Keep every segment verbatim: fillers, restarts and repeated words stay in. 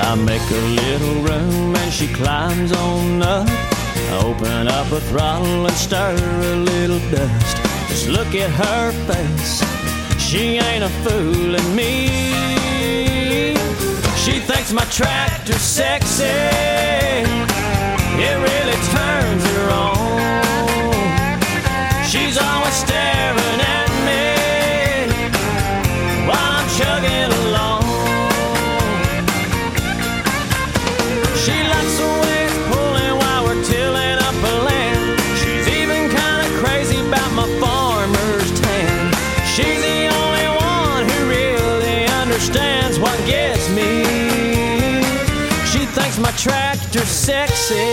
I make a little room and she climbs on up. I open up a throttle and stir a little dust. Just look at her face, she ain't a fooling me. She thinks my tractor's sexy, it really turns her on. She's always staring at me while I'm chugging along. She likes the way it's pulling while we're tilling up a land. She's even kind of crazy about my farmer's tan. She's the only one who really understands what gets me. She thinks my tractor's sexy.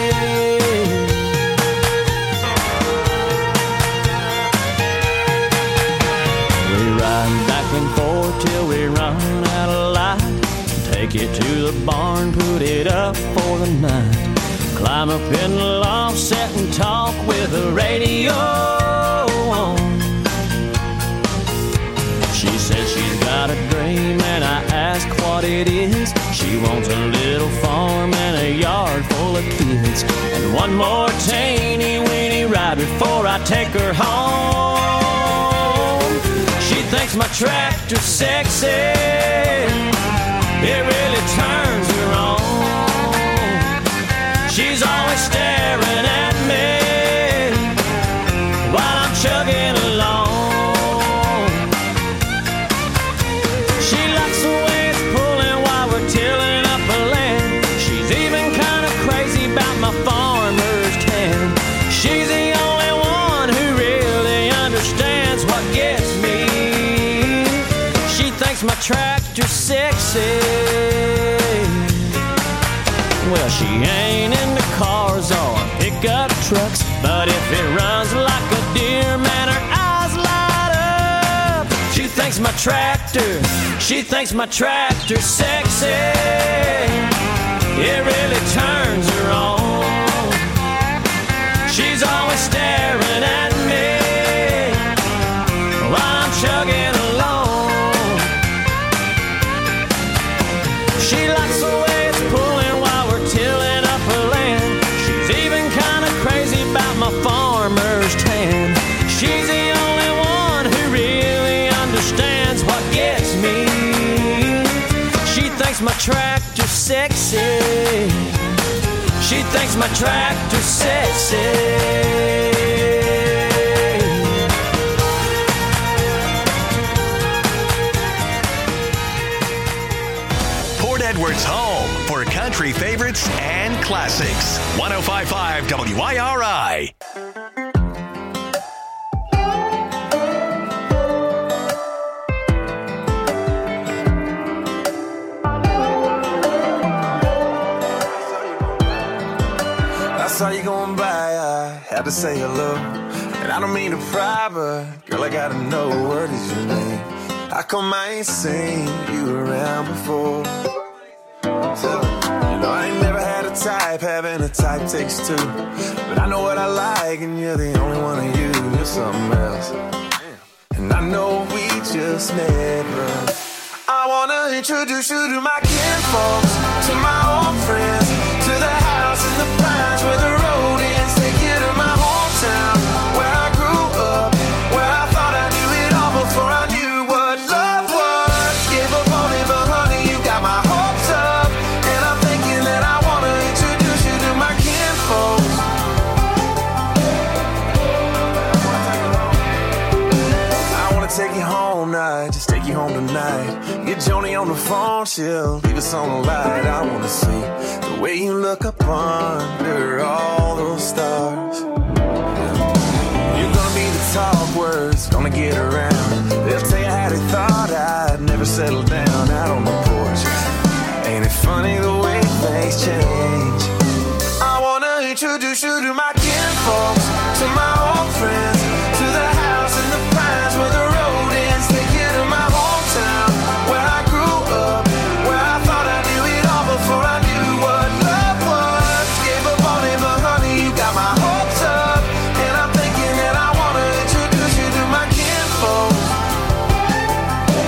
We ride back and forth till we run out of light. Take it to the barn, put it up for the night. Climb up in the loft, sit and talk with the radio on. She says she's got a dream and I ask what it is. She wants a little farm and a yard full of kids, and one more teeny weeny ride before I take her home. She thinks my tractor's sexy, it really turns her on. She's always staring at me while I'm chugging along. She likes the way it's pulling while we're tilling up a land. She's even kind of crazy about my farmer's tan. She's the only one who really understands what gets me. She thinks my tractor's sexy. Well, she ain't into cars or pickup trucks, but if it runs like a deer, man, her eyes light up. She thinks my tractor, she thinks my tractor's sexy. It really turns her on. She's always staring at me while I'm chugging along. She likes the way it's pulling while we're tilling up her land. She's even kind of crazy about my farmer's tan. She's the only one who really understands what gets me. She thinks my tractor's sexy. She thinks my tractor's sexy. Edwards home for country favorites and classics. one oh five point five W I R I. I saw you going by, I had to say hello. And I don't mean to pry, but girl, I gotta know, what is your name? How come I ain't seen you around before? You know, I ain't never had a type, having a type takes two. But I know what I like, and you're the only one of you. You're something else. And I know we just met, but I wanna introduce you to my kinfolks, to my old friends, to the house in the pines where the road ends. Take you to my hometown, where I grew up, where I thought I knew it all before I knew what love was. Gave up on it, but honey, you got my hopes up. And I'm thinking that I wanna introduce you to my kinfolks. I wanna take you home now, just take you home tonight. Get Joni on the phone, she'll leave us on the light. I wanna see the way you look up under all those stars. You're gonna be the talk words, gonna get around. They'll tell you how they thought I'd never settle down out on the porch. Ain't it funny the way things change? I wanna introduce you to my kinfolks, to my old friends, to the house in the pines where the road ends. Take you to my hometown, where I grew up, where I thought I knew it all before I knew what love was. Gave up on it, but honey, you got my hopes up. And I'm thinking that I wanna introduce you to my kinfolks.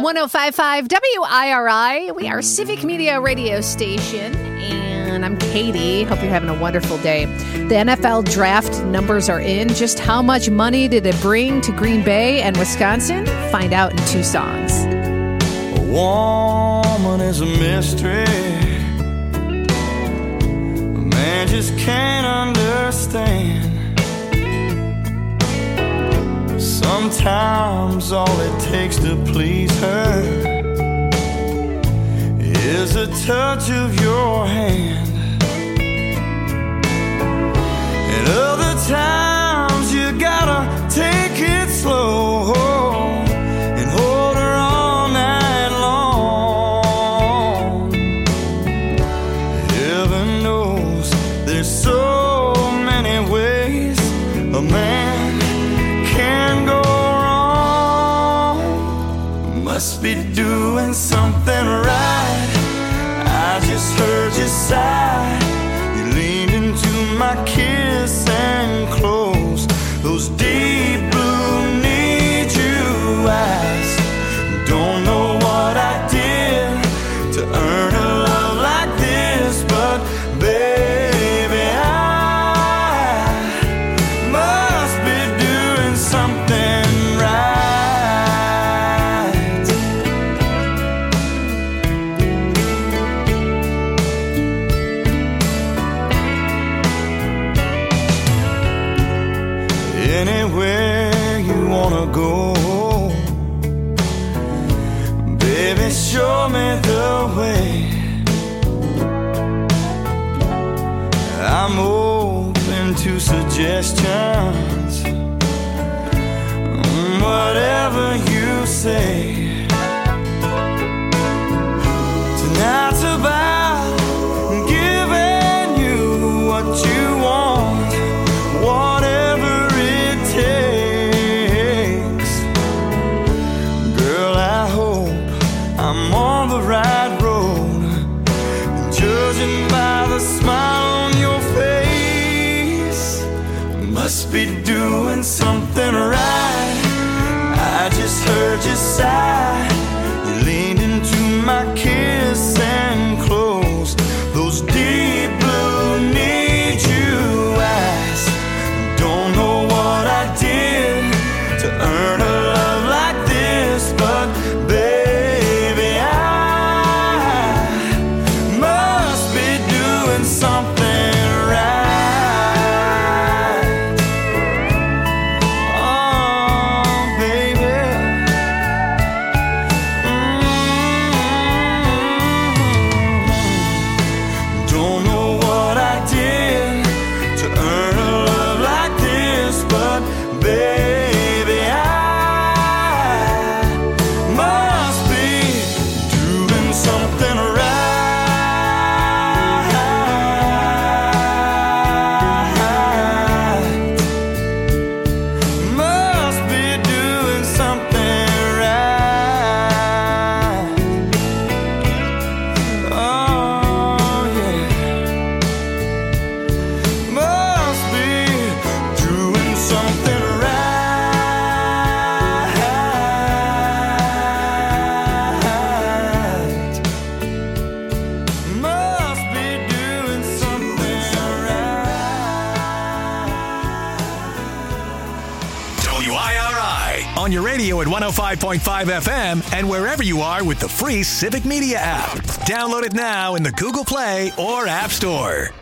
one oh five point five W I R I. We are Civic Media Radio Station, and I'm Katie. Hope you're having a wonderful day. The N F L draft numbers are in. Just how much money did it bring to Green Bay and Wisconsin? Find out in two songs. A woman is a mystery. A man just can't understand. Sometimes all it takes to please her is a touch of your hand. And other times you gotta take it slow and hold her all night long. Heaven knows there's so many ways a man can go wrong. Must be doing something right. I just heard you sigh. You leaned into my kiss and closed those deep blue need you eyes. Don't know what I did to earn a love like this, but baby, I must be doing something right. Anywhere you wanna go, baby, show me the way. I'm open to suggestions, whatever you say. Tonight's about giving you what you want, whatever it takes. Girl, I hope I'm on the right road, judging by the smile on your face. Must be doing something right. I just heard you sigh. You leaned into my kiss and closed those deep blue need you eyes. Don't know what I did to earn a love like this, but baby, I must be doing something right. Oh, baby. Mm-hmm. Don't know what I did to earn a love like this, but baby, I must be doing something right. Must be doing something right. Oh, yeah. Must be doing something right. Must be doing something right. W I R I on your radio at one oh five point five F M and wherever you are with the free Civic Media app. Download it now in the Google Play or App Store.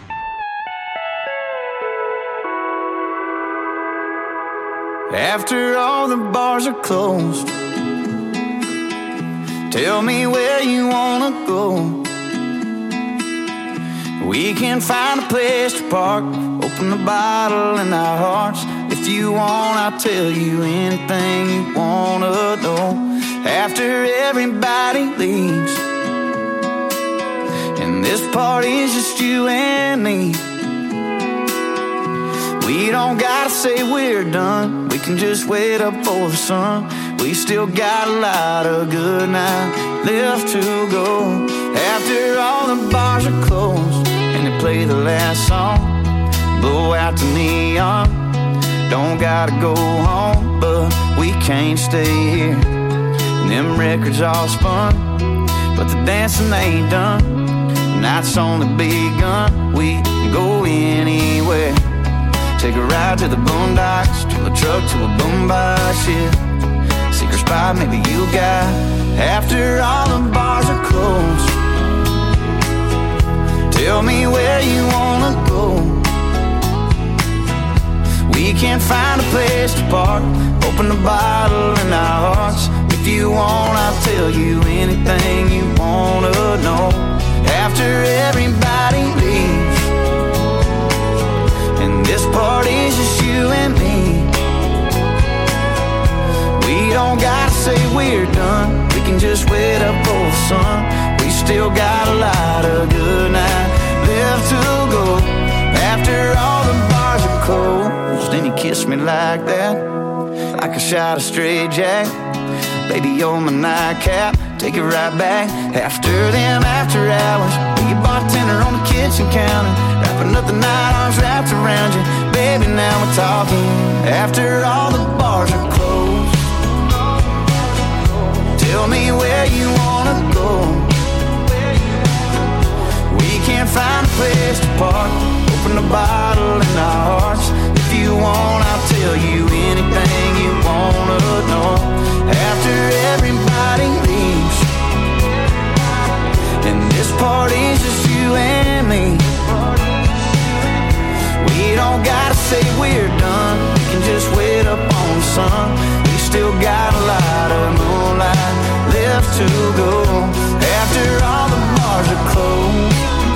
After all the bars are closed, tell me where you wanna go. We can find a place to park, open the bottle in our hearts. If you want, I'll tell you anything you wanna know. After everybody leaves, and this party's just you and me, we don't gotta say we're done. We can just wait up for the sun. We still got a lot of good night left to go. After all the bars are closed and they play the last song, blow out the neon. Don't gotta go home, but we can't stay here. And them records all spun, but the dancing ain't done. The night's only begun. We can go anywhere. Take a ride to the boondocks, to a truck, to a boombox, yeah. Secret spot maybe you got after all the bars are closed. Tell me where you wanna go. We can't find a place to park. Open the bottle in our hearts. If you want, I'll tell you anything you wanna know. After everybody leaves, and this party's just you and me, we don't gotta say we're done. We can just wait up for the sun. We still got a lot of good night left to go. After all the bars are closed, then you kiss me like that, like a shot of straight jack. Baby, you're my nightcap, take it right back. After them after hours, be your bartender on the kitchen counter, wrapping up the night, arms wrapped around you. Baby, now we're talking. After all the bars are closed, tell me where you wanna go. We can't find a place to park. Open the bottle in our hearts. If you want, I'll tell you anything you wanna know. After everybody leaves, and this party's just you and me, we don't gotta say we're done. We can just wait up on the sun. We still got a lot of moonlight left to go. After all the bars are closed,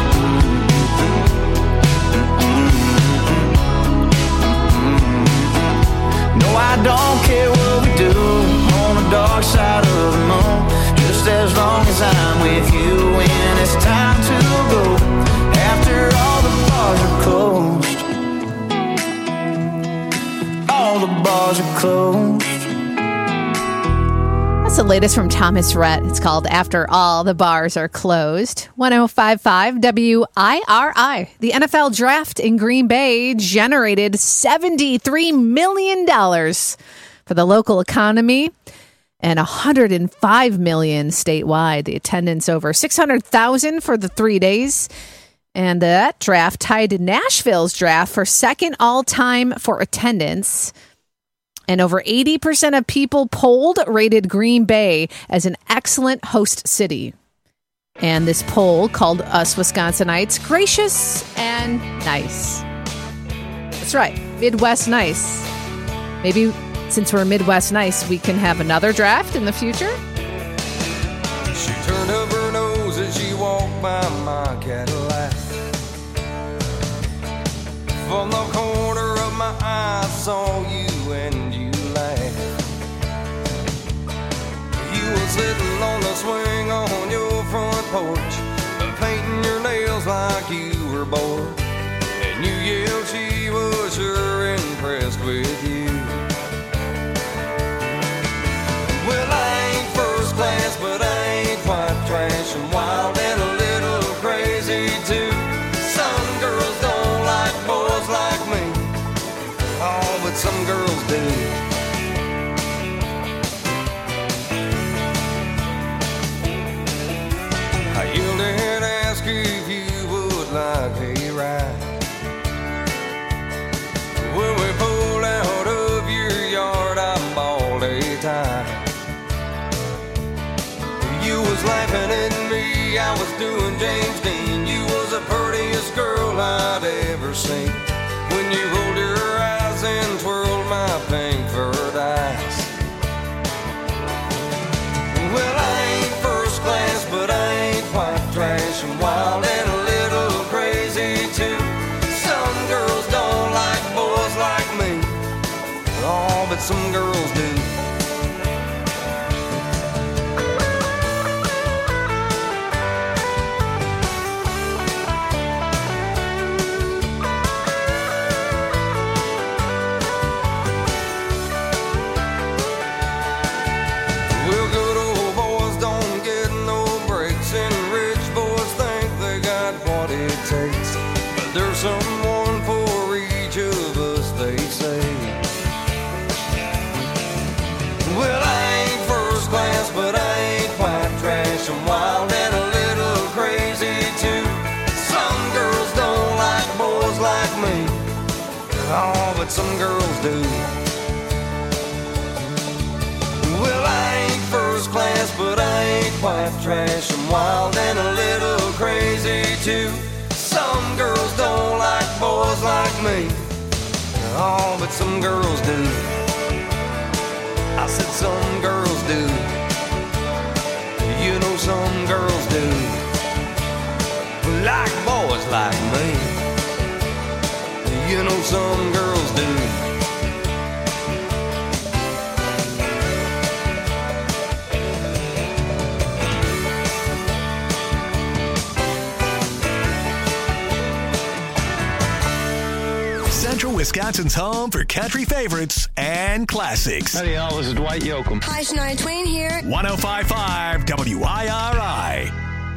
no, I don't care what we do on the dark side of the moon, just as long as I'm with you when it's time to go. After all the bars are closed, all the bars are closed. That's the latest from Thomas Rhett. It's called After All the Bars Are Closed. one oh five point five W I R I. The N F L draft in Green Bay generated seventy-three million dollars for the local economy and one hundred five million dollars statewide. The attendance over six hundred thousand for the three days. And that draft tied to Nashville's draft for second all-time for attendance. And over eighty percent of people polled rated Green Bay as an excellent host city. And this poll called us Wisconsinites gracious and nice. That's right, Midwest nice. Maybe since we're Midwest nice, we can have another draft in the future? She turned up her nose as she walked by my Cadillac. From the corner of my eye, I saw you and you laughed. You were sitting on the swing on your front porch, painting your nails like you were bored. And you yelled she was sure impressed with you. Well, I ain't first class, but I ain't quite trash. I'm wild and a little crazy too. Some girls don't like boys like me. Oh, but some girls do. I yelled and asked if you would like a ride. When we pulled out of your yard, I bawled a tie. You was laughing at me, I was doing James Dean. You was the prettiest girl I'd ever seen. When you rolled your eyes and twirled my pink furred eyes. Well, I ain't first class, but I ain't quite trash. I'm wild and a little crazy too. Some girls don't like boys like me. Oh, but some girls do. Someone for each of us, they say. Oh, but some girls do. Well, I ain't first class, but I ain't quite trash. I'm wild and a little crazy too. Some girls don't like boys like me. Oh, but some girls do. I said some girls do. You know some girls do. Like boys like me. You know some girls do. Central Wisconsin's home for country favorites and classics. Howdy, y'all. This is Dwight Yoakam. Hi, Shania Twain here. one oh five point five W I R I.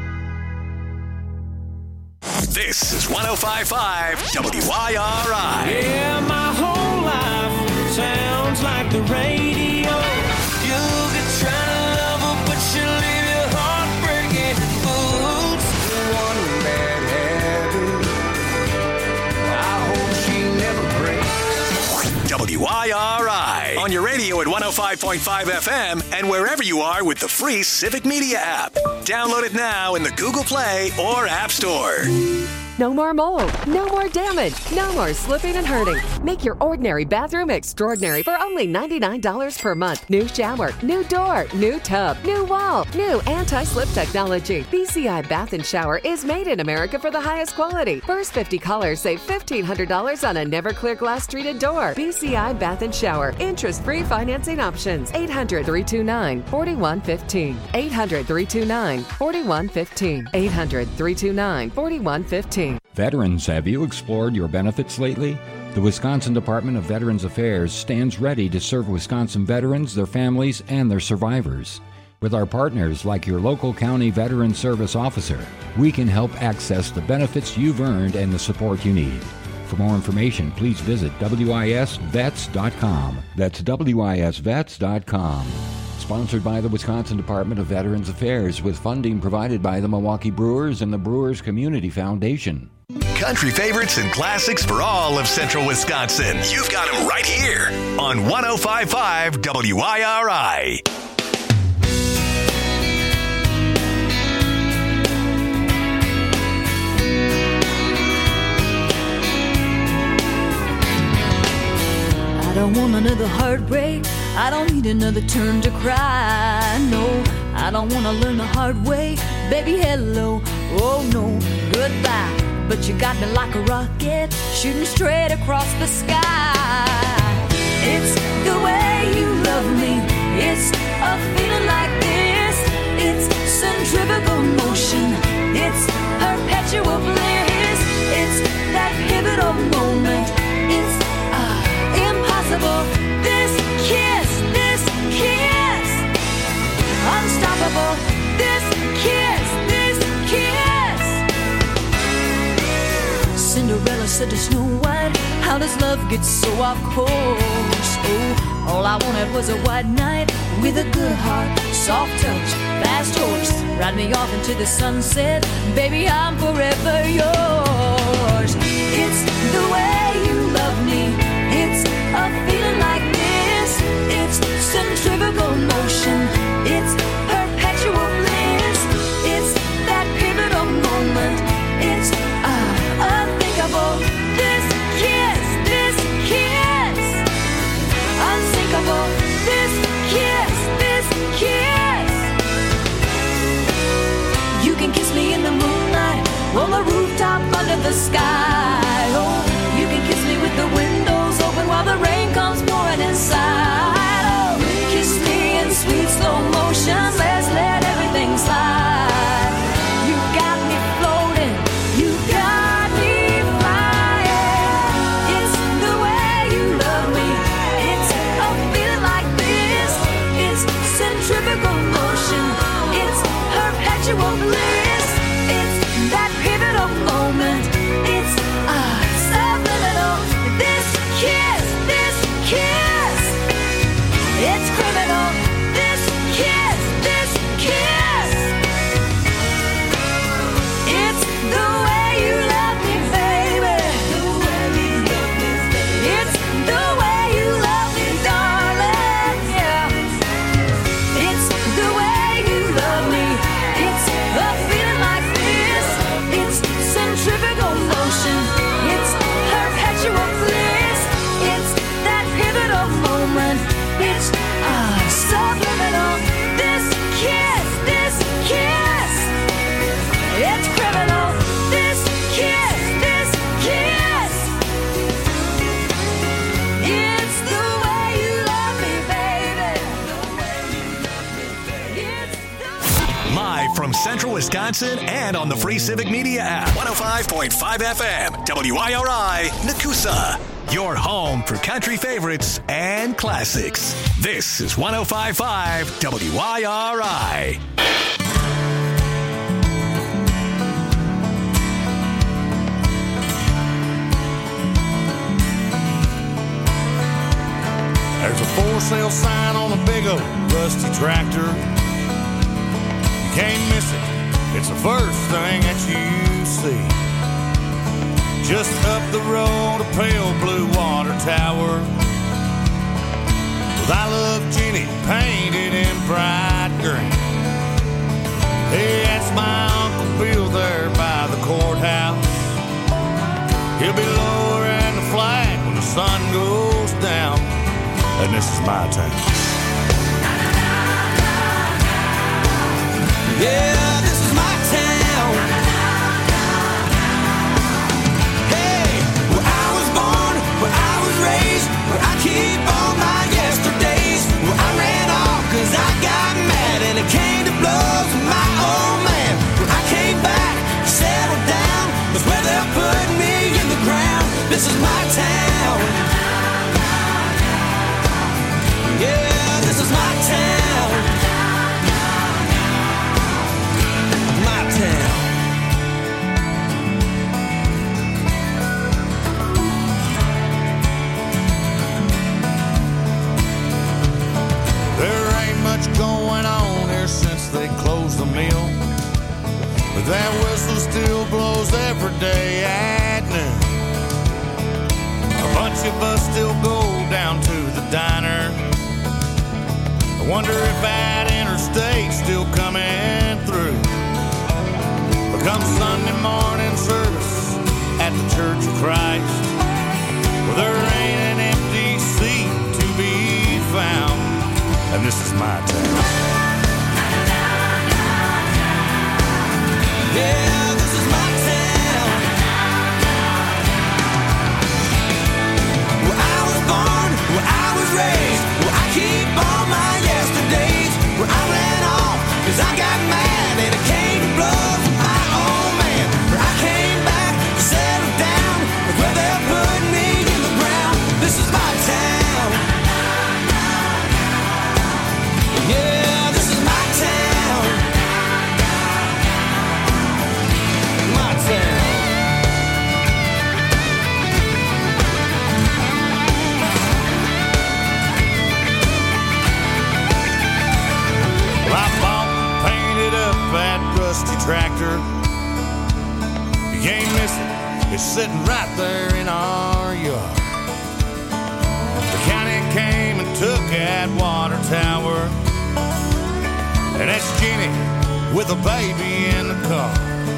This is one oh five point five W I R I. Yeah, my whole life sounds like the radio. You'll get trying to love her, but she'll leave your heart breaking boots. One bad habit, I hope she never breaks. W I R I. On your radio at one oh five point five F M and wherever you are with the free Civic Media app. Download it now in the Google Play or App Store. No more mold, no more damage, no more slipping and hurting. Make your ordinary bathroom extraordinary for only ninety-nine dollars per month. New shower, new door, new tub, new wall, new anti-slip technology. B C I Bath and Shower is made in America for the highest quality. First fifty callers save fifteen hundred dollars on a Never-Clear glass treated door. B C I Bath and Shower. Interest-free financing options. eight hundred, three two nine, four one one five. eight hundred, three two nine, four one one five. eight hundred, three two nine, four one one five. Veterans, have you explored your benefits lately? The Wisconsin Department of Veterans Affairs stands ready to serve Wisconsin veterans, their families, and their survivors. With our partners like your local county veteran service officer, we can help access the benefits you've earned and the support you need. For more information, please visit W I S vets dot com. That's W I S vets dot com. Sponsored by the Wisconsin Department of Veterans Affairs with funding provided by the Milwaukee Brewers and the Brewers Community Foundation. Country favorites and classics for all of Central Wisconsin. You've got them right here on one oh five point five W I R I. I don't want another heartbreak. I don't need another turn to cry. No, I don't want to learn the hard way. Baby, hello. Oh, no, goodbye. But you got me like a rocket, shooting straight across the sky. It's the way you love me. It's a feeling like this. It's centrifugal motion. It's perpetual bliss. It's that pivotal moment. It's uh, impossible. This kiss, this kiss, unstoppable. This kiss, this kiss. Cinderella said to Snow White, how does love get so off course? Oh, all I wanted was a white knight with a good heart, soft touch, fast horse. Ride me off into the sunset, baby, I'm forever yours. It's the way you love me. It's a feeling like this. It's centrifugal motion. It's perpetual bliss. It's that pivotal moment. It's uh, unthinkable. This kiss, this kiss, unsinkable. This kiss, this kiss. You can kiss me in the moonlight, on the rooftop, under the sky. Oh, you can kiss me with the windows open while the rain comes pouring inside. Oh, kiss me in sweet slow motion. Let's let everything slide. You got me floating. You got me flying. It's the way you love me. It's a feeling like this. It's centrifugal motion. It's perpetual bliss. It's that pivotal moment. It's a Central Wisconsin and on the free Civic Media app. one oh five point five F M, W I R I, Nakusa. Your home for country favorites and classics. This is one oh five point five W I R I. There's a for sale sign on a big old rusty tractor. You can't miss it. It's the first thing that you see. Just up the road, a pale blue water tower with I Love Jenny painted in bright green. Hey, that's my Uncle Bill there by the courthouse. He'll be lowering the flag when the sun goes down. And this is my town. Yeah, this is my town. Hey, where I was born, where I was raised, where I keep all my yesterdays, where I ran off cause I got mad and it came to blows with my old man. Where I came back, settled down, was where they're putting me in the ground. This is my town. Yeah, this is my town. My town. There ain't much going on here since they closed the mill, but that whistle still blows every day at noon. A bunch of us still go down to the diner. I wonder if that interstate's still coming through. But come Sunday morning service at the Church of Christ, well, there ain't an empty seat to be found. And this is my town. Yeah, this is my town. Where I was born, where I was raised, where I keep all my yesterdays, where I ran off cause I got mad and it came to blows with my old man. Where I came back, settled down, where they're putting me in the ground. This is my town. Yeah, this is my town. My town. Well, I bought and painted up that rusty tractor. You can't miss it. It's sitting right there in our yard. The county came and took that water tower, and that's Jenny with a baby in the car.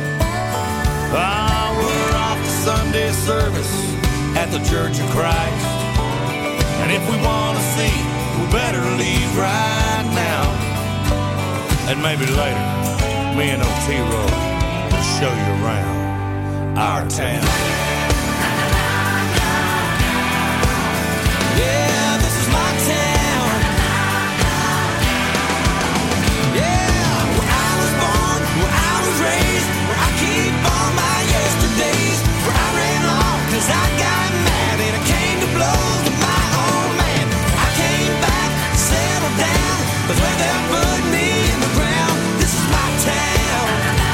Ah, we're off to Sunday service at the Church of Christ, and if we want to see, we better leave right now. And maybe later, me and Otero will show you around our town. Yeah, this is my town. Yeah, where I was born, where I was raised, where I keep all my yesterdays, where I ran off cause I got mad and it came to blows with my old man. I came back, settled down, that's where they're putting me in the ground. This is my town.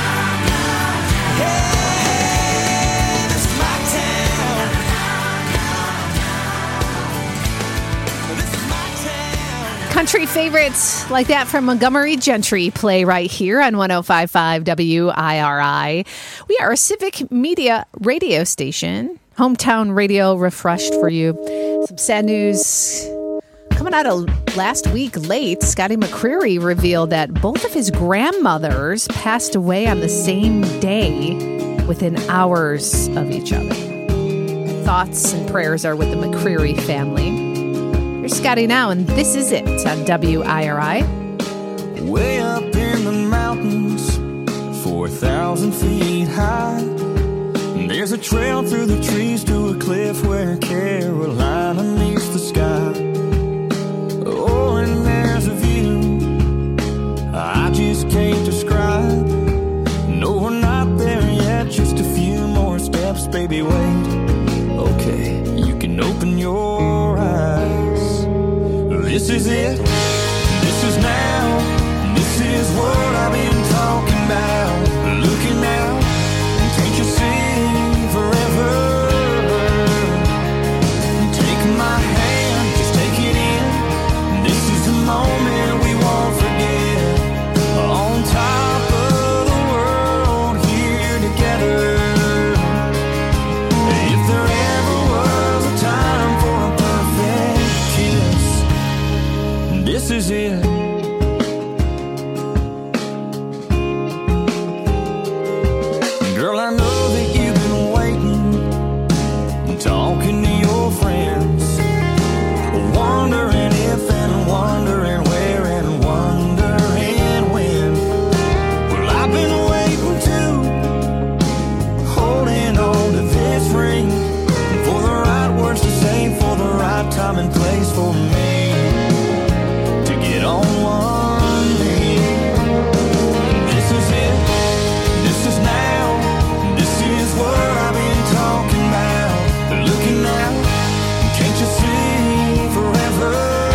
Yeah, this is my town. This is my town. Country favorites like that from Montgomery Gentry play right here on one oh five point five W I R I. We are a Civic Media radio station. Hometown radio refreshed for you. Some sad news coming out of last week late. Scotty McCreery revealed that both of his grandmothers passed away on the same day within hours of each other. Thoughts and prayers are with the McCreery family. Here's Scotty now, and this is it on W I R I. Way up in the mountains, four thousand feet high, there's a trail through the trees to a cliff where Carolina meets the sky. Oh, and there's a view I just can't describe. This is it, this is now, this is what I've been talking about. Looking out, can't you see forever? Take my hand, just take it in. This is the moment we won't forget. On top of the world, here together. If there ever was a time for a perfect kiss, this is it. Girl, I know that you've been waiting, talking to your friends, wondering if and wondering where and wondering when. Well, I've been waiting too, holding on to this ring, for the right words to say, for the right time and place for me to get on one knee. This is it, this is now, this is what I've been talking about. Looking out, can't you see forever?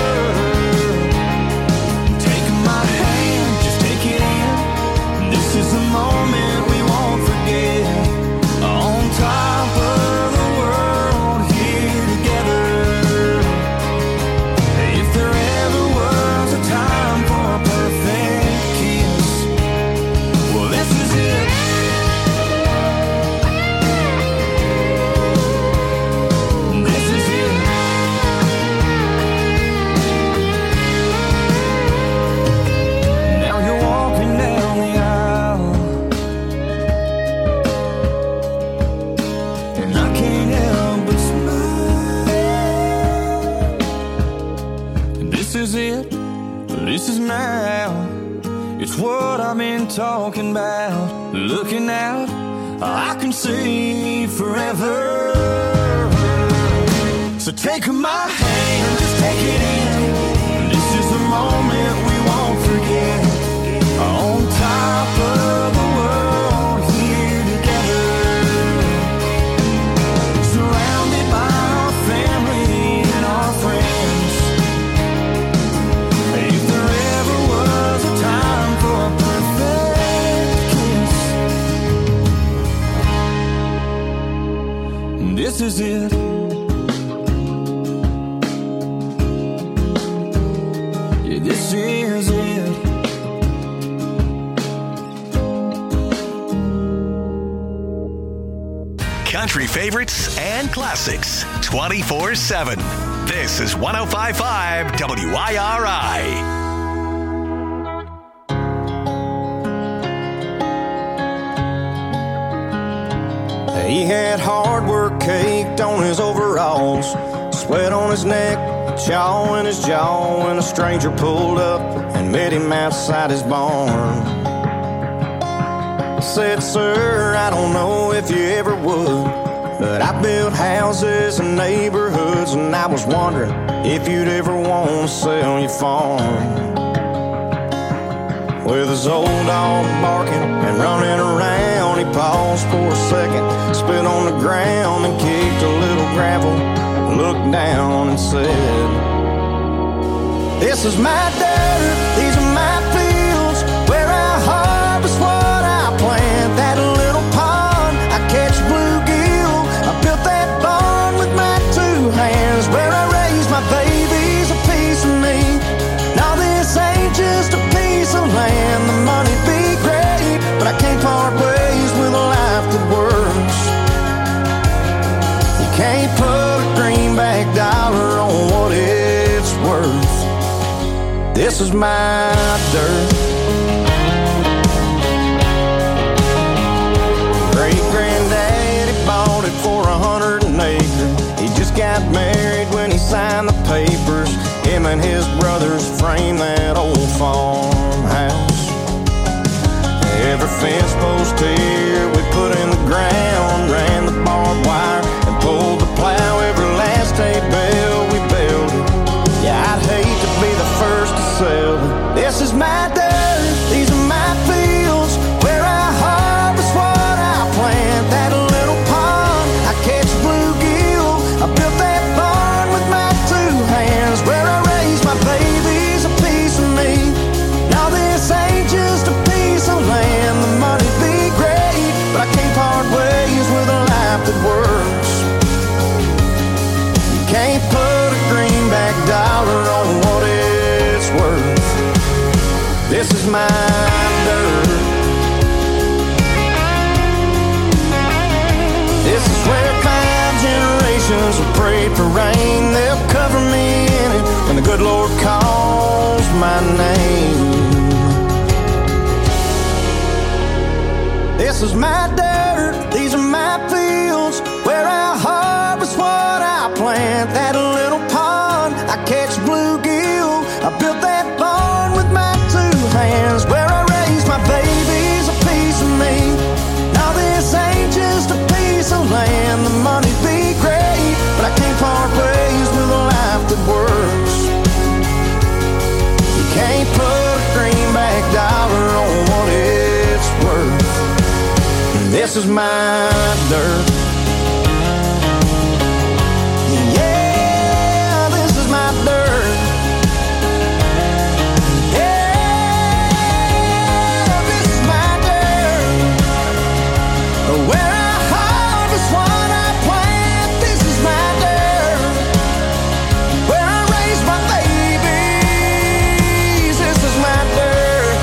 Take my hand, just take it in. This is the moment we won't forget. On top of the world, here together. If there ever was a time for a perfect kiss, well, this is it. This is it. Now you're walking down the aisle, and I can't help but smile. This is it, this is now. It's what I've been talking about. Looking out, I can see forever. So take my hand, just take it in. This is the moment we won't forget. On top of the world, here together. Surrounded by our family and our friends. If there ever was a time for a perfect kiss, this is it. Yeah, this is it. Country favorites and classics twenty-four seven. This is one oh five point five W I R I. He had hard work caked on his overalls, sweat on his neck, chaw in his jaw, when a stranger pulled up and met him outside his barn. Said, sir, I don't know if you ever would, but I built houses and neighborhoods, and I was wondering if you'd ever want to sell your farm. With his old dog barking and running around, he paused for a second, spit on the ground and kicked a little gravel, looked down and said, this is my dirt, these are my fields, where I harvest what I plant. That little pond, I catch bluegill, I built that barn with my two hands, where I raise my babies, a piece of me. Now this ain't just a piece of land, the money be great, but I can't part ways with a life that works. You can't put a greenback dollar on what it's worth. This is my dirt. Great-granddaddy bought it for a hundred an acre. He just got married when he signed the papers. Him and his brothers framed that old farmhouse. Every fence post here we put in the ground, ran the barbed wire and pulled the plow. Every last hay bale we built it. Yeah, I'd hate to be the first to sell it. This is my dirt, these are my fields, where I harvest what I plant. That little pond, I catch bluegill, I built that barn with my two hands, where I raise my baby. can't put a greenback dollar on what it's worth. This is my dirt. This is where five generations have prayed for rain. They'll cover me in it when the good Lord calls my name. This is my dirt, these are my fields, where I harvest what I plant. That little pond, I catch bluegill. I built that barn with my two hands, where I raise my babies, a piece of me. Now this ain't just a piece of land. The money be great, but I can't part ways with a life that works. You can't put a greenback dollar on what it's worth. This is my dirt. Yeah, this is my dirt. Yeah, this is my dirt. Where I harvest what I plant. This is my dirt. Where I raise my babies. This is my dirt.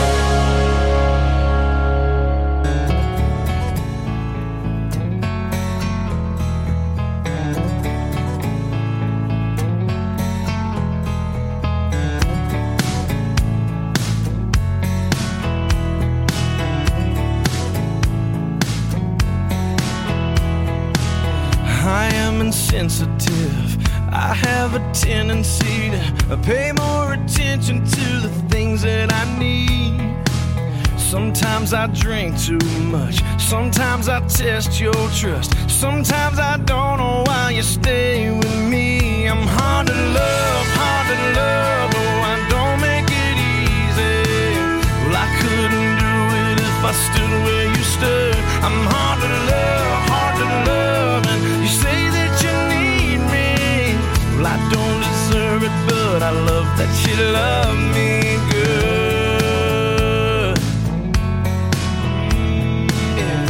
I am insensitive. I have a tendency to pay more attention to the things that I need. Sometimes I drink too much. Sometimes I test your trust. Sometimes I don't know why you stay with me. I'm hard to love, hard to love. Oh, I don't make it easy. Well, I couldn't do it if I stood where you stood. I'm hard to love, hard to love. And you say that you need me. Well, I don't deserve it, but I love that you love me good. Yeah.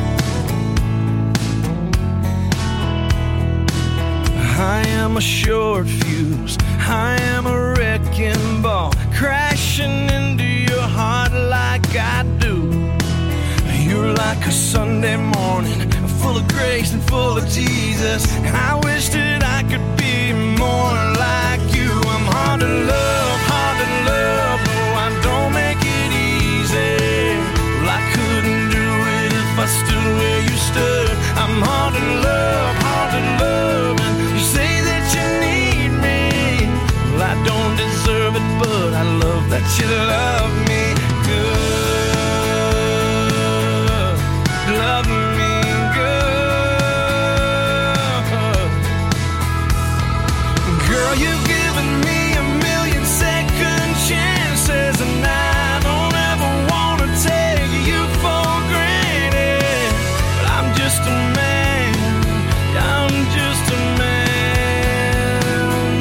I am a short fuse. I am a wrecking ball, crashing into your heart like I do. You're like a Sunday morning, full of grace and full of Jesus. And I wish that I could be more like you. I'm hard to love, hard to love. No, I don't make it easy. Well, I couldn't do it if I stood where you stood. I'm hard to love, hard to love. And you say that you need me. Well, I don't deserve it, but I love that you love me good. Love me good. Girl, you've given me a million second chances, and I don't ever want to take you for granted. But I'm just a man. I'm just a man.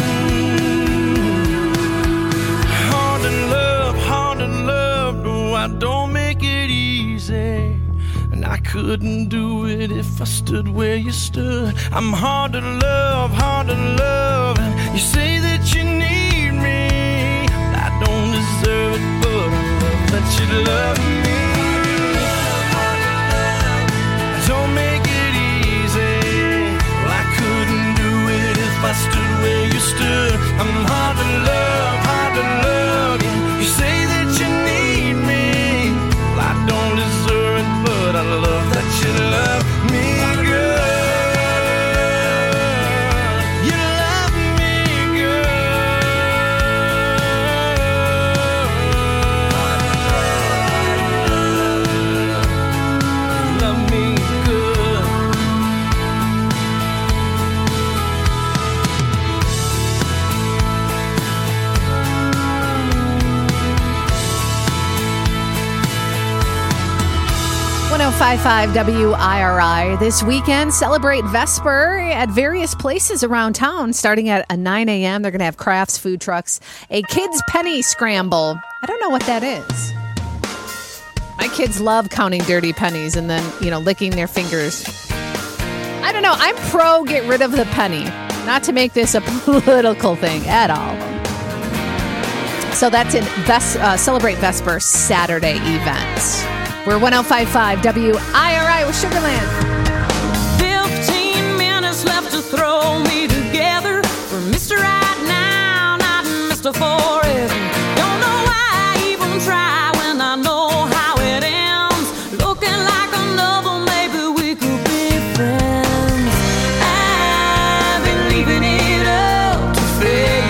Hard to love, hard to love. No, I don't make it easy. I couldn't do it if I stood where you stood. I'm hard to love, hard to love. You say that you need me. I don't deserve it, but I love that you love me. Don't make it easy. Well, I couldn't do it if I stood where you stood. I'm hard to love, hard to love. You say that you need me. Well, I don't deserve it, but I love that you love me good. You love me good. Love me good. one oh five point five W I R I. This weekend, celebrate Vesper at various places around town. Starting at nine a.m., they're going to have crafts, food trucks, a kids' penny scramble. I don't know what that is. My kids love counting dirty pennies and then, you know, licking their fingers. I don't know. I'm pro get rid of the penny. Not to make this a political thing at all. So that's in Ves- uh, Celebrate Vesper Saturday events. We're one oh five point five W I R I with Sugar Land. Fifteen minutes left to throw me together. We're Mister Right Now, not Mister Forever. Don't know why I even try when I know how it ends. Looking like another, maybe we could be friends. I've been leaving it up to fate.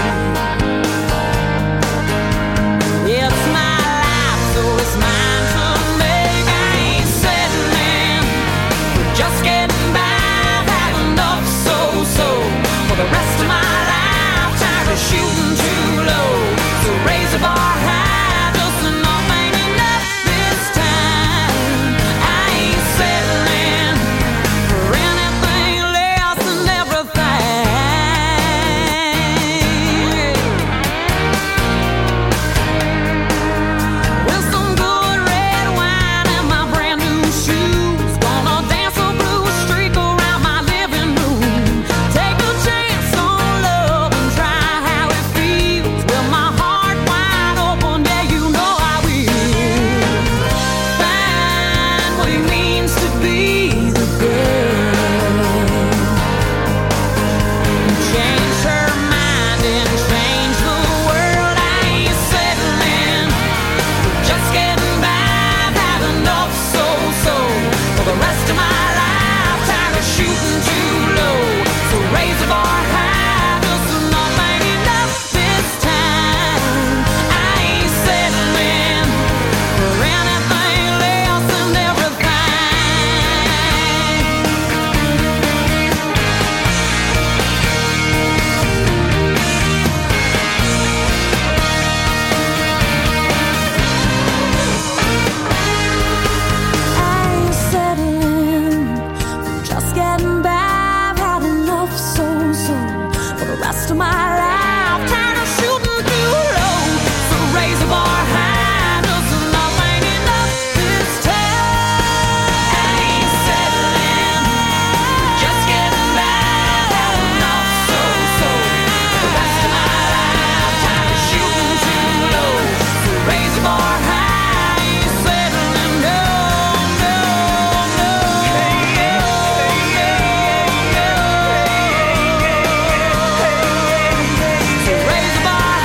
It's my life, so it's mine to make. I ain't settling, we're just getting by. I've had enough so-so for the rest of my life. Tired of shooting too low, so raise the bar high. Just enough ain't enough this time. I ain't settling for anything less than everything. With some good red wine and my brand new shoes, gonna dance a blue streak around my living room. Take a chance on love and try how it feels. With my heart wide open, yeah, you know I will. Find what it means to be the girl. Change her mind and change the world. I ain't settling, we're just getting by. I've had enough so-so for the rest of my life. Tired of shooting too low, so raise the bar high. Just enough ain't enough this time. I ain't settling for anything less than everything. I ain't settling, we're just getting by. I've had enough so-so for the rest of my life. Tired of shooting too low, so raise the bar high. Just enough ain't enough this time. I ain't settling, we're just getting by. I've had enough so-so for the rest of my life. Tired of shooting too low, so raise the bar high. I ain't settling, no, no, no. So raise the bar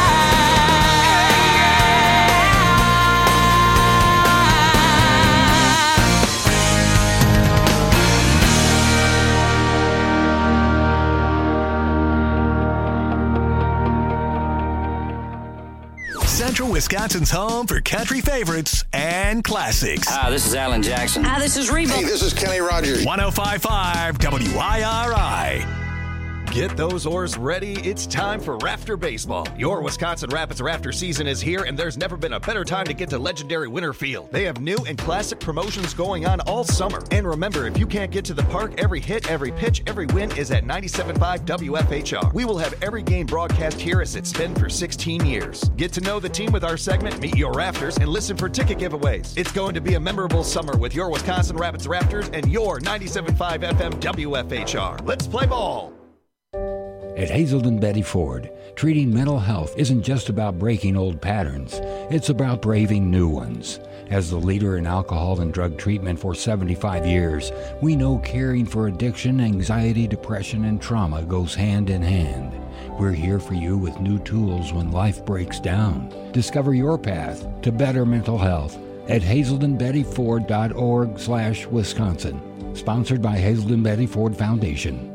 Central Wisconsin's home for country favorites and classics. Hi, this is Alan Jackson. Hi, this is Reba. Hey, this is Kenny Rogers. one oh five point five W I R I. Get those oars ready. It's time for Rafter Baseball. Your Wisconsin Rapids Rafter season is here, and there's never been a better time to get to legendary Winter Field. They have new and classic promotions going on all summer. And remember, if you can't get to the park, every hit, every pitch, every win is at ninety-seven point five W F H R. We will have every game broadcast here as it's been for sixteen years. Get to know the team with our segment, Meet Your Rafters, and listen for ticket giveaways. It's going to be a memorable summer with your Wisconsin Rapids Rafters and your ninety-seven point five F M W F H R. Let's play ball. At Hazelden Betty Ford, treating mental health isn't just about breaking old patterns. It's about braving new ones. As the leader in alcohol and drug treatment for seventy-five years, we know caring for addiction, anxiety, depression, and trauma goes hand in hand. We're here for you with new tools when life breaks down. Discover your path to better mental health at hazelden betty ford dot org slash Wisconsin. Sponsored by Hazelden Betty Ford Foundation.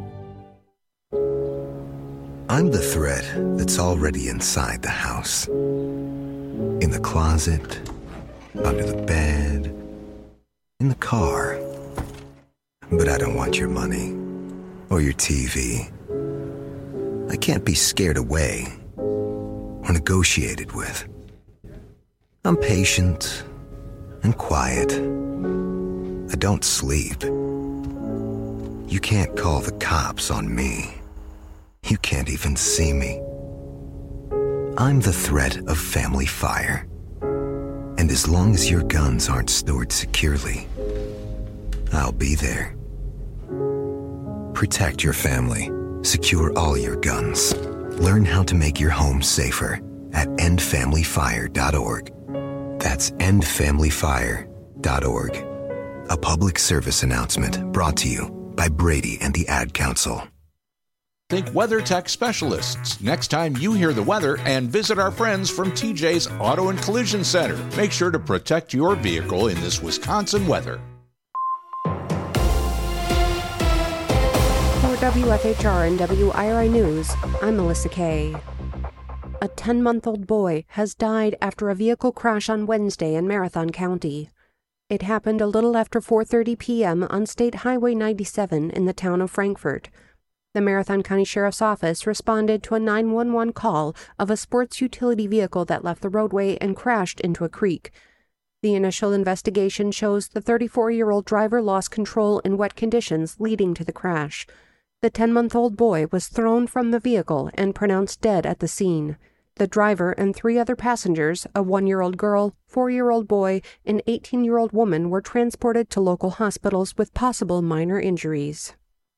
I'm the threat that's already inside the house. In the closet, under the bed, in the car. But I don't want your money or your T V. I can't be scared away or negotiated with. I'm patient and quiet. I don't sleep. You can't call the cops on me. You can't even see me. I'm the threat of family fire. And as long as your guns aren't stored securely, I'll be there. Protect your family. Secure all your guns. Learn how to make your home safer at end family fire dot org. That's end family fire dot org. A public service announcement brought to you by Brady and the Ad Council. Think WeatherTech specialists next time you hear the weather and visit our friends from T J's Auto and Collision Center. Make sure to protect your vehicle in this Wisconsin weather. For W F H R and W I R I News, I'm Melissa Kay. A ten-month-old boy has died after a vehicle crash on Wednesday in Marathon County. It happened a little after four thirty p.m. on State Highway ninety-seven in the town of Frankfort. The Marathon County Sheriff's Office responded to a nine one one call of a sports utility vehicle that left the roadway and crashed into a creek. The initial investigation shows the thirty-four-year-old driver lost control in wet conditions leading to the crash. The ten-month-old boy was thrown from the vehicle and pronounced dead at the scene. The driver and three other passengers, a one-year-old girl, four-year-old boy, and eighteen-year-old woman, were transported to local hospitals with possible minor injuries.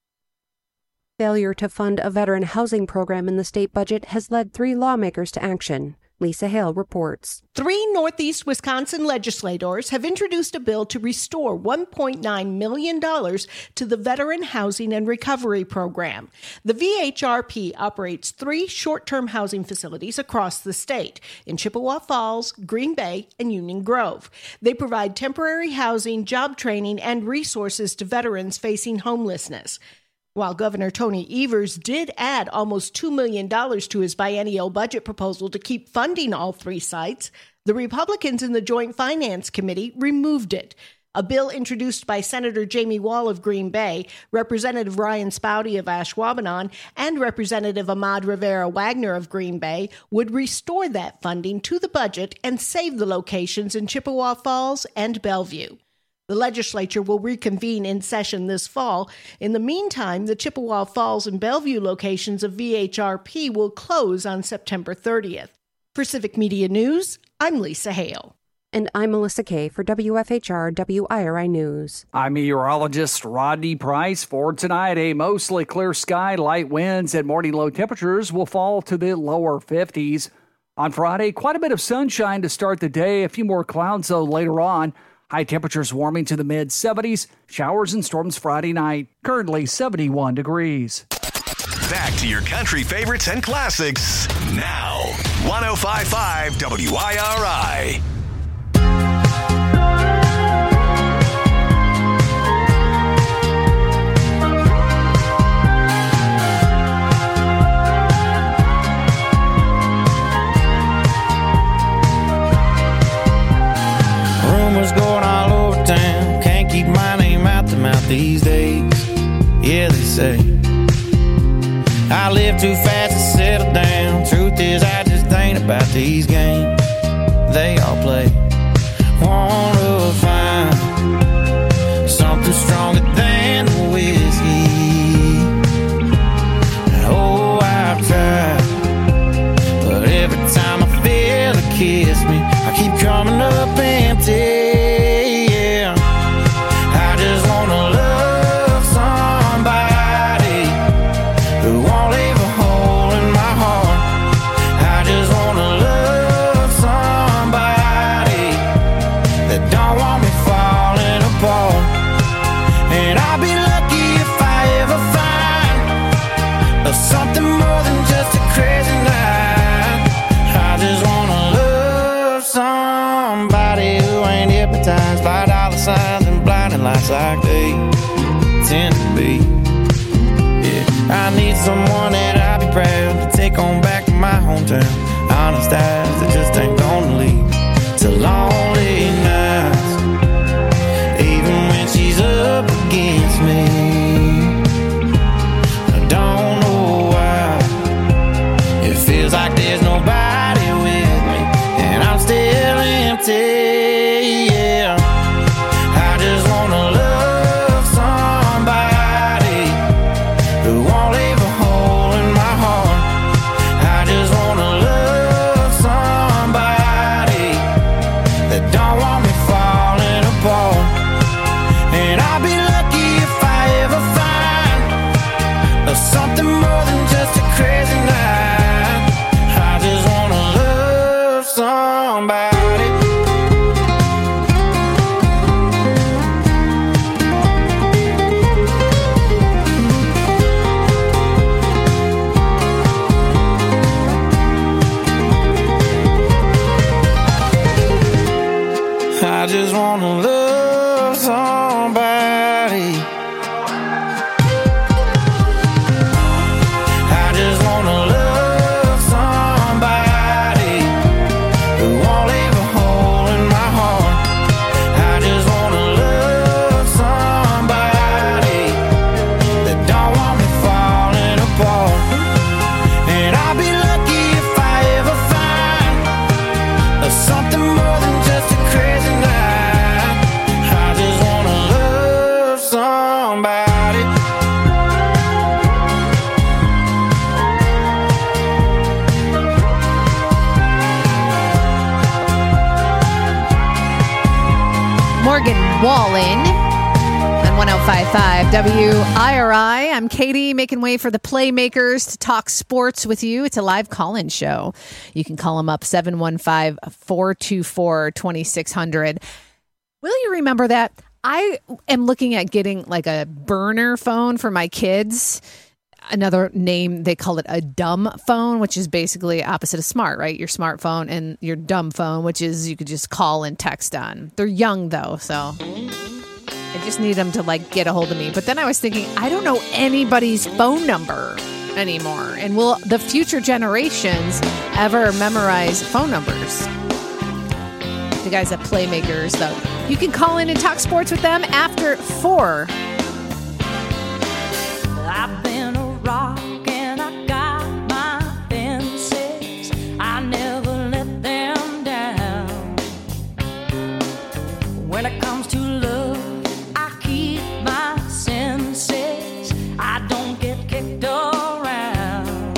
Failure to fund a veteran housing program in the state budget has led three lawmakers to action. Lisa Hale reports. Three Northeast Wisconsin legislators have introduced a bill to restore one point nine million dollars to the Veteran Housing and Recovery Program. The V H R P operates three short-term housing facilities across the state in Chippewa Falls, Green Bay, and Union Grove. They provide temporary housing, job training, and resources to veterans facing homelessness. While Governor Tony Evers did add almost two million dollars to his biennial budget proposal to keep funding all three sites, the Republicans in the Joint Finance Committee removed it. A bill introduced by Senator Jamie Wall of Green Bay, Representative Ryan Spouty of Ashwaubenon, and Representative Ahmad Rivera Wagner of Green Bay would restore that funding to the budget and save the locations in Chippewa Falls and Bellevue. The legislature will reconvene in session this fall. In the meantime, the Chippewa Falls and Bellevue locations of V H R P will close on September thirtieth. For Civic Media News, I'm Lisa Hale. And I'm Melissa Kay for W F H R W I R I News. I'm meteorologist Rodney Price. For tonight, a mostly clear sky, light winds, and morning low temperatures will fall to the lower fifties. On Friday, quite a bit of sunshine to start the day, a few more clouds, though, later on. High temperatures warming to the mid-seventies. Showers and storms Friday night. Currently seventy-one degrees. Back to your country favorites and classics now. one oh five point five W I R I. Rumors going all over town. Can't keep my name out the mouth these days. Yeah, they say I live too fast to settle down. Truth is, I just ain't about these games they all play. Wanna find something stronger than the whiskey. Oh, I've tried, but every time I feel a kiss me, I keep coming up empty. Yeah, I just wanna love somebody who won't leave a hole in my heart. I just wanna love somebody that don't want me falling apart. And I'll be lucky if I ever find something more than just a crazy night. I just wanna love somebody who ain't hypnotized by dollar signs and blinding lights like they tend to be. Yeah, I need someone that I'll be proud to take on back to my hometown. Honest eyes that just ain't gonna lead to lonely nights, even when she's up against me. I don't know why it feels like there's nobody with me, and I'm still empty. Yeah, I just wanna love somebody who won't leave a hole in my heart. I just wanna love somebody Wallin on one oh five point five W I R I. I'm Katie, making way for the Playmakers to talk sports with you. It's a live call-in show. You can call them up seven one five, four two four, two six zero zero. Will you remember that? I am looking at getting like a burner phone for my kids. Another name, they call it a dumb phone, which is basically opposite of smart, right? Your smartphone and your dumb phone, which is you could just call and text on. They're young though, so I just need them to like get a hold of me. But then I was thinking, I don't know anybody's phone number anymore. And will the future generations ever memorize phone numbers? The guys at Playmakers, though. You can call in and talk sports with them after four. I've been a rock and I got my fences. I never let them down. When it comes to love, I keep my senses. I don't get kicked around.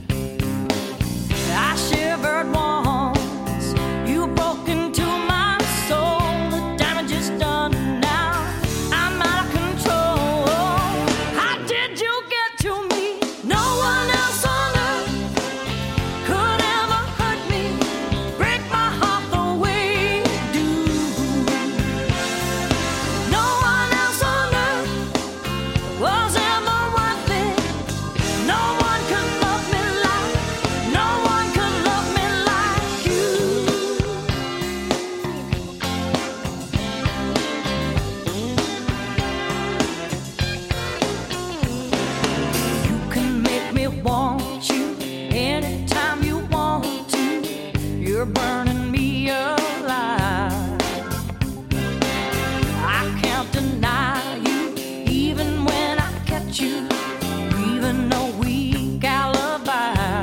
I shivered once. You broke into my soul. The damage is done now. I'm out of control. How did you get to me? No one else on earth could ever hurt me, break my heart the way you do. No one else on earth was ever worth it. No one could love me like, no one could love me like you. You can make me want you anytime you want to. You're burning me alive. I can't deny you, even when I catch you, even a weak alibi.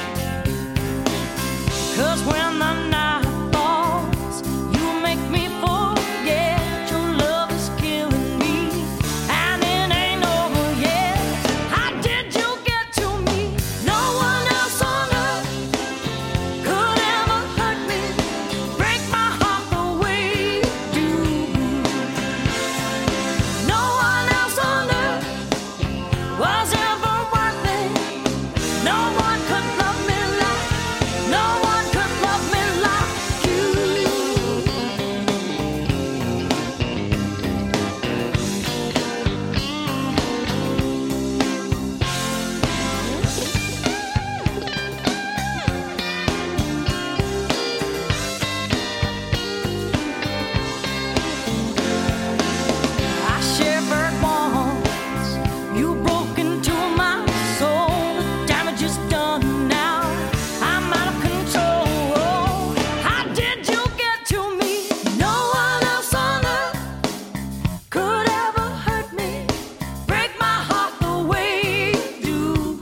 'Cause when the night falls, you make me forget your love is killing me, and it ain't over yet. How did you get to me? No one else on earth could ever hurt me, break my heart the way you do. No one else on earth was ever worth it. No one could love me like, no one could love me like you. I shivered once. You broke into my soul. The damage is done now. I'm out of control. How did you get to me? No one else on earth could ever hurt me, break my heart the way you do.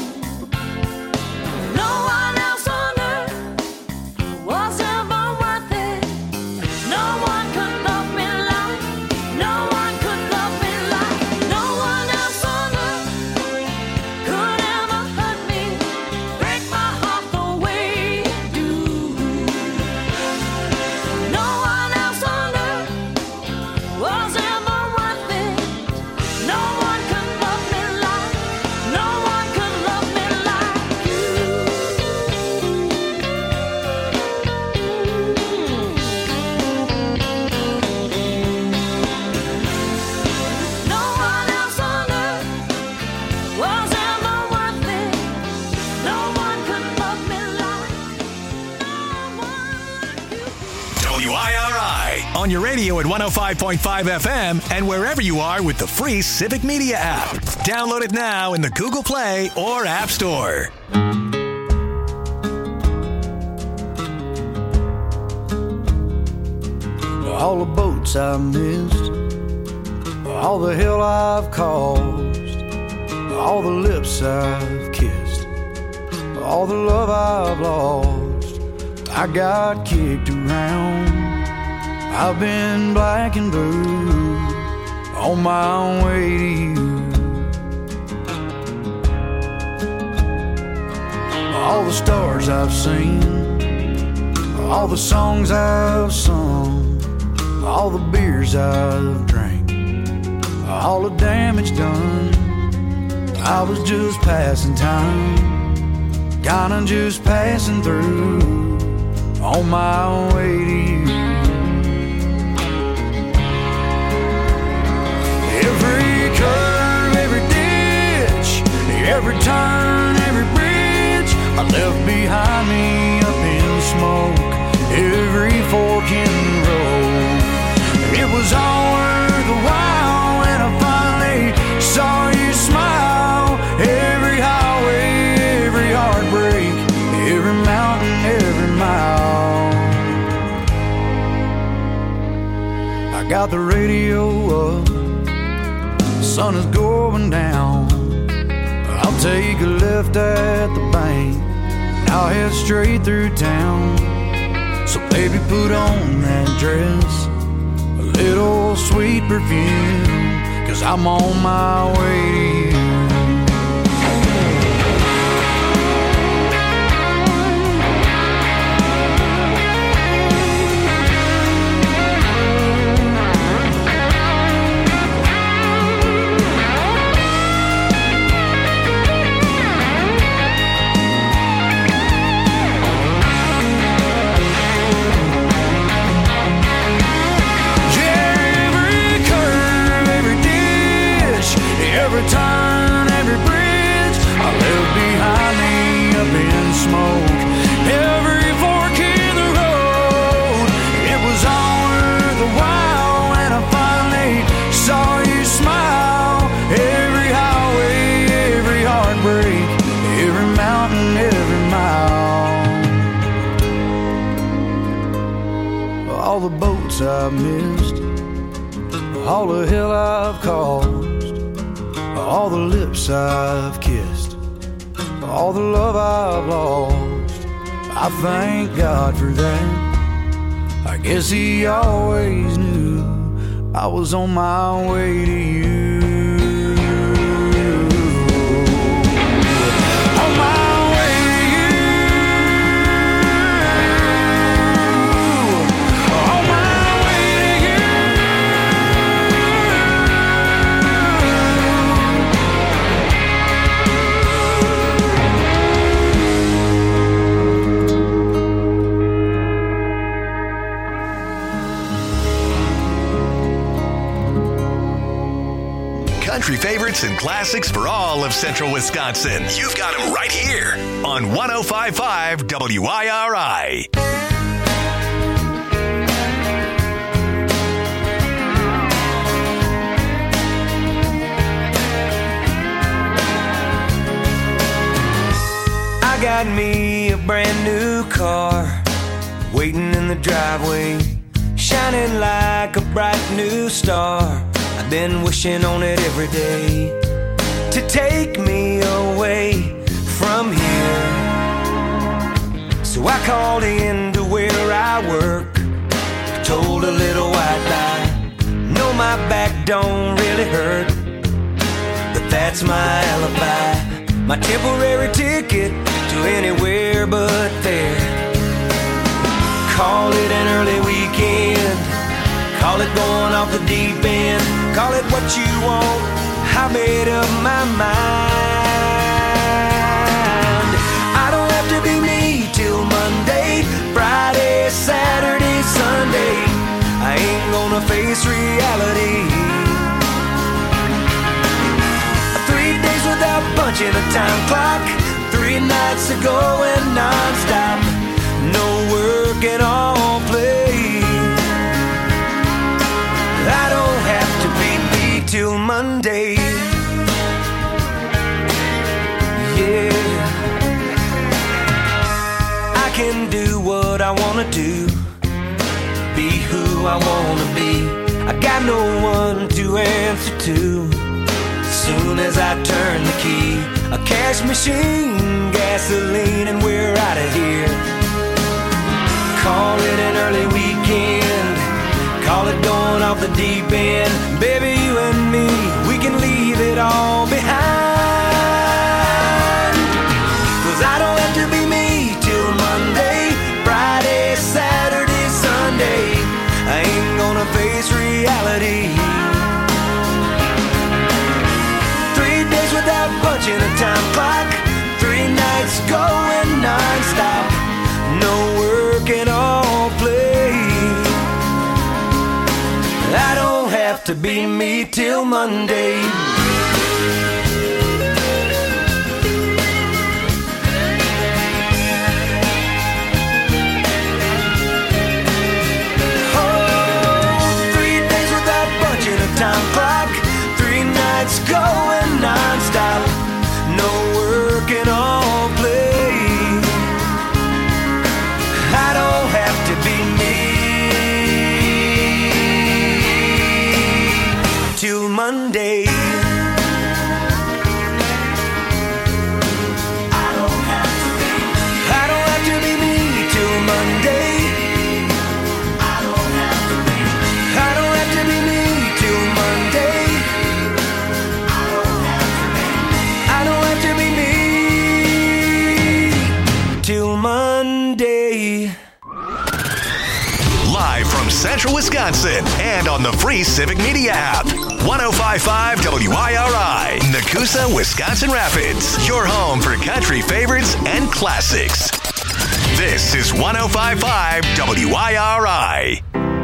No one else on earth was ever worth it. No one could love me like, no one could love me like, no one else on earth could ever hurt me, break my heart the way you do. No one else on earth was ever worth it. No one could love me like, no one could love me like you. No one else on earth was ever worth it. No one could love me like, W I R I on your radio at one oh five point five F M and wherever you are with the free Civic Media app. Download it now in the Google Play or App Store. All the boats I missed, all the hell I've caused, all the lips I've kissed, all the love I've lost. I got kicked around, I've been black and blue, on my way to you. All the stars I've seen, all the songs I've sung, all the beers I've drank, all the damage done. I was just passing time, kinda just passing through, on my way to you. Every curve, every ditch, every turn, every bridge I left behind me up in smoke. Every fork in the road, it was all worth a while when I finally saw you smile. Every highway, every heartbreak, every mountain, every mile. I got the radio up, the sun is going down. I'll take a left at the bank, and I'll head straight through town. So baby, put on that dress, a little sweet perfume, 'cause I'm on my way to you. Every turn, every bridge I left behind me up in smoke. Every fork in the road, it was all worth a while when I finally saw you smile. Every highway, every heartbreak, every mountain, every mile. All the boats I've missed, all the hell I've caused, all the lips I've kissed, all the love I've lost. I thank God for that. I guess He always knew I was on my way to you. On my way to you. On my way to you. Country favorites and classics for all of Central Wisconsin. You've got them right here on one oh five point five W I R I. I got me a brand new car waiting in the driveway, shining like a bright new star. I've been wishing on it every day to take me away from here. So I called in to where I work, told a little white lie. No, my back don't really hurt, but that's my alibi, my temporary ticket to anywhere but there. Call it an early weekend, call it going off the deep end, call it what you want, I made up my mind. I don't have to be me till Monday, Friday, Saturday, Sunday. I ain't gonna face reality. Three days without punching a time clock, three nights to go and non-stop, no work and all play. I don't have to be me till Monday. Yeah, I can do what I wanna do, be who I wanna be. I got no one to answer to. Soon as I turn the key, a cash machine, gasoline, and we're out of here. Call it an early weekend, call it going off the deep end. Baby, you and me, we can leave it all behind. 'Cause I don't have to be me till Monday, Friday, Saturday, Sunday. I ain't gonna be me till Monday. Time clock, three nights going non-stop, no work and all play. I don't have to be me till Monday. I don't have to be, I don't have to be me till Monday. I don't have to be, I don't have to be me till Monday. I don't have to be, I don't have to be me till Monday. Live from Central Wisconsin and on the free Civic Media app. one oh five point five W I R I, Nakusa, Wisconsin Rapids. Your home for country favorites and classics. This is one oh five point five W I R I.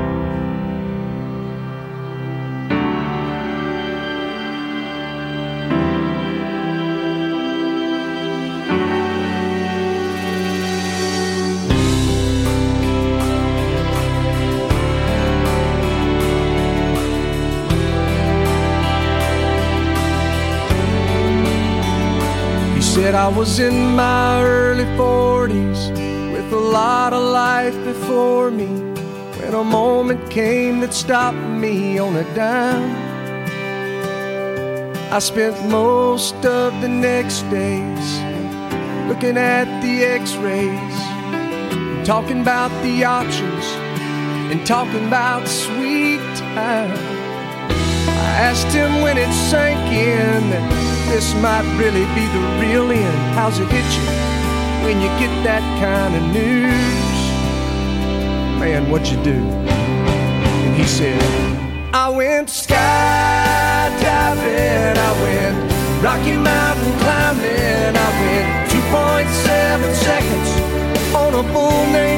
Said I was in my early forties with a lot of life before me, when a moment came that stopped me on a dime. I spent most of the next days looking at the x-rays, talking about the options and talking about sweet time. I asked him when it sank in that this might really be the real end. How's it hit you when you get that kind of news? Man, what'd you do? And he said, I went skydiving, I went Rocky Mountain climbing, I went two point seven seconds on a bull named